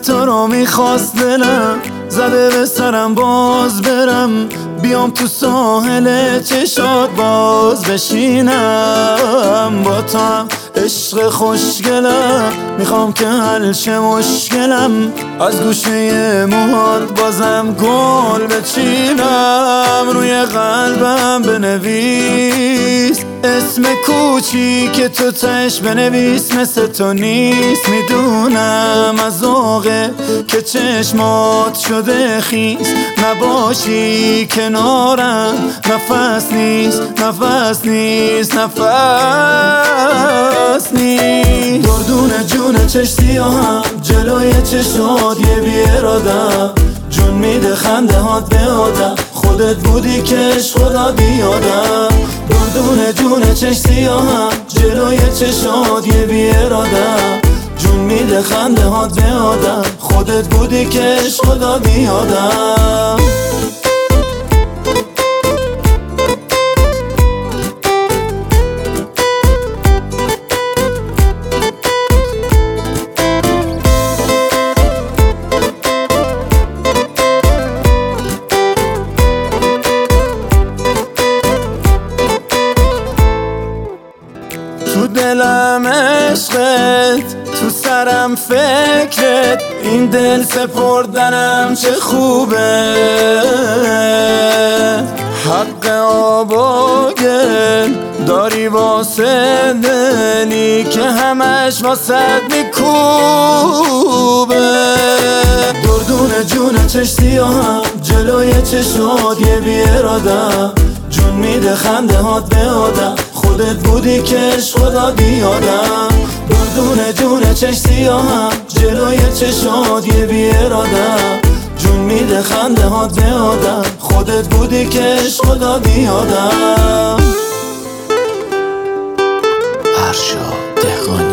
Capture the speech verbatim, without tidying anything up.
تو رو میخواست دلم، زده به سرم باز برم، بیام تو ساحل چشات باز بشینم. با تو هم عشق خوشگلم، میخوام که حل شه مشکلم، از گوشه موهات بازم گل بچینم. روی قلبم بنویس اسم کوچیک تو، تش بنویس مثل تو نیست. میدونم از ذوقه که چشمات شده خیس، نباشی کنارم نفس نیست، نفس نیست، نفس نیست. دردون جون چش سیاهم جلوی چشات یه بیرادم، جون میده خنده هات به آدم، خودت بودی کش خدا بیادم. دردون جون چش سیاهم جلوی چشات یه بیرادم، جون میده خنده هات به آدم، خودت بودی کش خدا بیادم. تو دلم عشقت، تو سرم فکرت، این دل سپردنم چه خوبه. حق آب و گل داری واسه دلی که همش واسد میکوبه. دردون جون چش سیاهم جلوی چشات یه بیرادم، جون میده خنده هات به آدم، خودت بودی کش خدا بیادم. دردون جون چش سیاهم جلوی چشات یه بیرادم، جون میده خنده هات به آدم، خودت بودی کش خدا بیادم. ارشاد دهقانی.